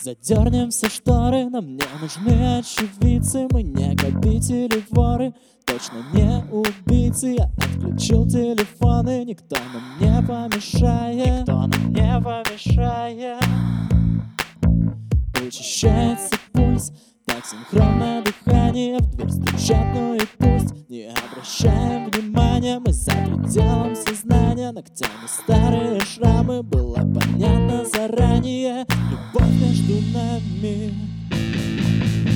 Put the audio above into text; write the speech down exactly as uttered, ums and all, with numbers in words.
Задернем все шторы, нам не нужны очевидцы. Мы не грабители, воры, точно не убийцы. Я отключил телефоны, никто нам не помешает. Никто нам не помешает. Учащается пульс, так синхронно дыхание. В дверь стучат, ну и пусть. Не обращаем внимания, мы за пределом сознания. Ногтями старые шрамы, было понятно заранее. Любовь между нами.